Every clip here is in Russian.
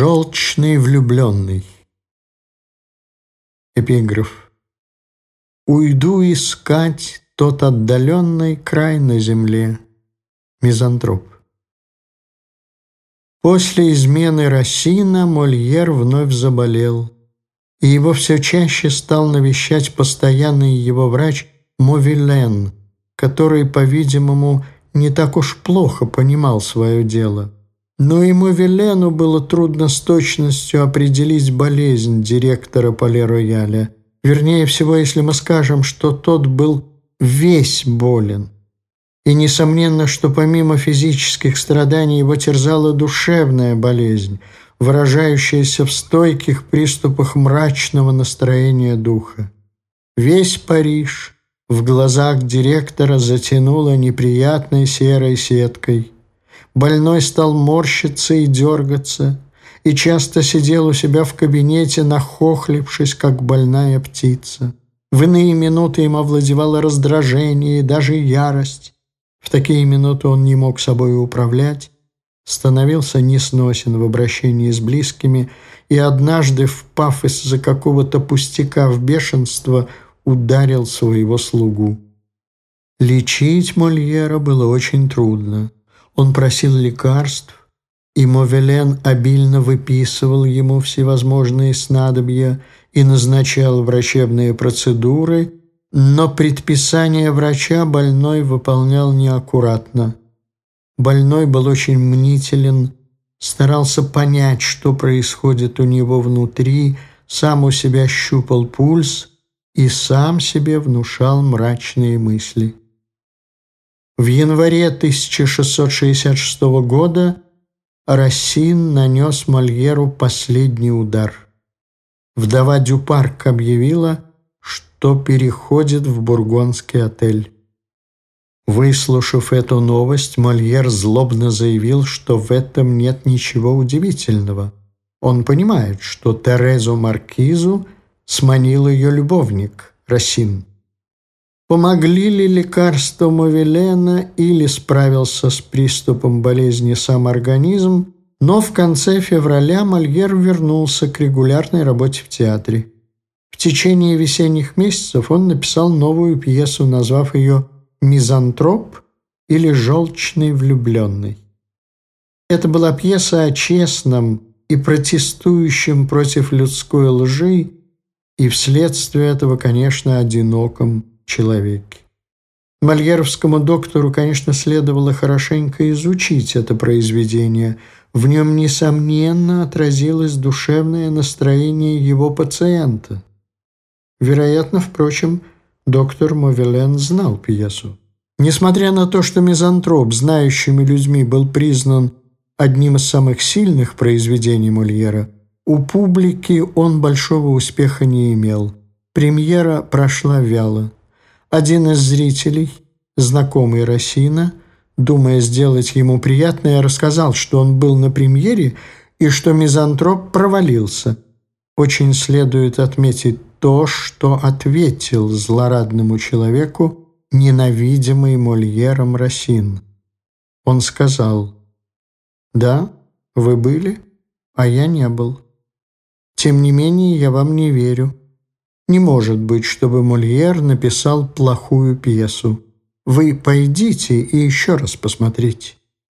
Желчный влюбленный. Эпиграф. Уйду искать тот отдаленный край на земле. Мизантроп. После измены Рассина Мольер вновь заболел, и его все чаще стал навещать постоянный его врач Мовилен, который, по-видимому, не так уж плохо понимал свое дело. Но и Мовилену было трудно с точностью определить болезнь директора Пале-Рояля. Вернее всего, если мы скажем, что тот был весь болен. И несомненно, что помимо физических страданий его терзала душевная болезнь, выражающаяся в стойких приступах мрачного настроения духа. Весь Париж в глазах директора затянуло неприятной серой сеткой. Больной стал морщиться и дергаться, и часто сидел у себя в кабинете, нахохлившись, как больная птица. В иные минуты им овладевало раздражение и даже ярость. В такие минуты он не мог собой управлять, становился несносен в обращении с близкими и однажды, впав из-за какого-то пустяка в бешенство, ударил своего слугу. Лечить Мольера было очень трудно. Он просил лекарств, и Мовилен обильно выписывал ему всевозможные снадобья и назначал врачебные процедуры, но предписания врача больной выполнял неаккуратно. Больной был очень мнителен, старался понять, что происходит у него внутри, сам у себя щупал пульс и сам себе внушал мрачные мысли. В январе 1666 года Рассин нанес Мольеру последний удар. Вдова Дюпарк объявила, что переходит в бургундский отель. Выслушав эту новость, Мольер злобно заявил, что в этом нет ничего удивительного. Он понимает, что Терезу Маркизу сманил ее любовник Рассин. Помогли ли лекарства Мовилена или справился с приступом болезни сам организм, но в конце февраля Мольер вернулся к регулярной работе в театре. В течение весенних месяцев он написал новую пьесу, назвав ее «Мизантроп» или «Желчный влюбленный». Это была пьеса о честном и протестующем против людской лжи и вследствие этого, конечно, одиноком человеке. Мольеровскому доктору, конечно, следовало хорошенько изучить это произведение. В нем, несомненно, отразилось душевное настроение его пациента. Вероятно, впрочем, доктор Мовилен знал пьесу. Несмотря на то, что «Мизантроп» знающими людьми был признан одним из самых сильных произведений Мольера, у публики он большого успеха не имел. Премьера прошла вяло. Один из зрителей, знакомый Рассина, думая сделать ему приятное, рассказал, что он был на премьере и что «Мизантроп» провалился. Очень следует отметить то, что ответил злорадному человеку ненавидимый Мольером Рассин. Он сказал: «Да, вы были, а я не был. Тем не менее, я вам не верю. Не может быть, чтобы Мольер написал плохую пьесу. Вы пойдите и еще раз посмотрите».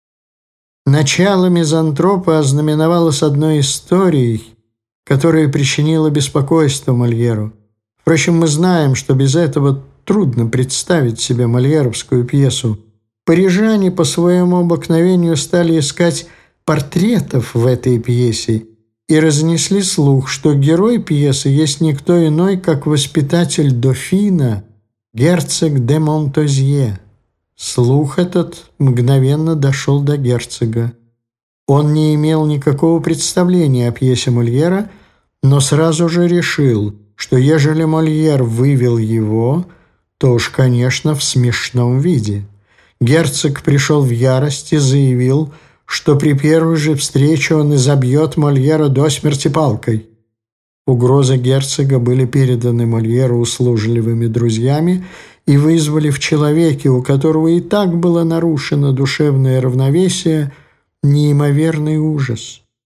Начало «Мизантропа» ознаменовалось одной историей, которая причинила беспокойство Мольеру. Впрочем, мы знаем, что без этого трудно представить себе мольеровскую пьесу. Парижане по своему обыкновению стали искать портретов в этой пьесе и разнесли слух, что герой пьесы есть никто иной, как воспитатель дофина, герцог де Монтозье. Слух этот мгновенно дошел до герцога. Он не имел никакого представления о пьесе Мольера, но сразу же решил, что ежели Мольер вывел его, то уж, конечно, в смешном виде. Герцог пришел в ярость и заявил, что при первой же встрече он изобьет Мольера до смерти палкой. Угрозы герцога были переданы Мольеру услужливыми друзьями и вызвали в человеке, у которого и так было нарушено душевное равновесие, неимоверный ужас.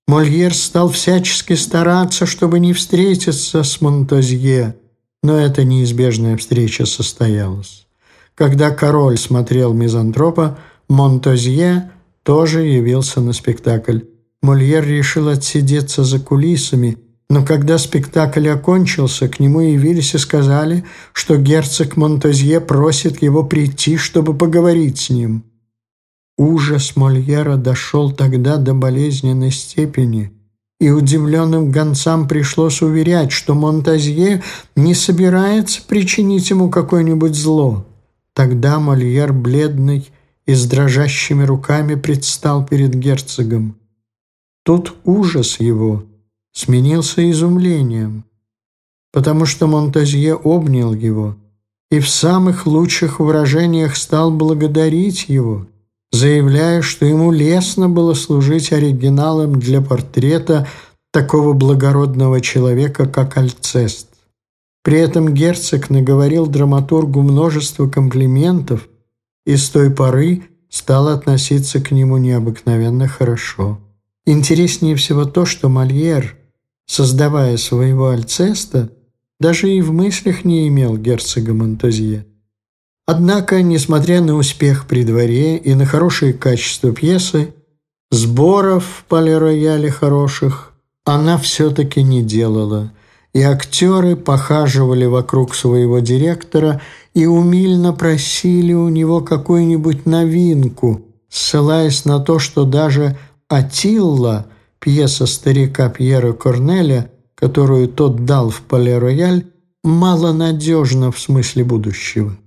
Мольер стал всячески стараться, чтобы не встретиться с Монтозье, но эта неизбежная встреча состоялась. Когда король смотрел «Мизантропа», Монтозье тоже явился на спектакль. Мольер решил отсидеться за кулисами, но когда спектакль окончился, к нему явились и сказали, что герцог Монтозье просит его прийти, чтобы поговорить с ним. Ужас Мольера дошел тогда до болезненной степени, и удивленным гонцам пришлось уверять, что Монтозье не собирается причинить ему какое-нибудь зло. Тогда Мольер, бледный и с дрожащими руками, предстал перед герцогом. Тут ужас его сменился изумлением, потому что Монтозье обнял его и в самых лучших выражениях стал благодарить его, заявляя, что ему лестно было служить оригиналом для портрета такого благородного человека, как Альцест. При этом герцог наговорил драматургу множество комплиментов и с той поры стал относиться к нему необыкновенно хорошо. Интереснее всего то, что Мольер, создавая своего Альцеста, даже и в мыслях не имел герцога Монтозье. Однако, несмотря на успех при дворе и на хорошее качество пьесы, сборов в Пале-Рояле хороших она все-таки не делала, и актеры похаживали вокруг своего директора и умильно просили у него какую-нибудь новинку, ссылаясь на то, что даже «Атилла», пьеса старика Пьера Корнеля, которую тот дал в Пале-Рояль, малонадежна в смысле будущего.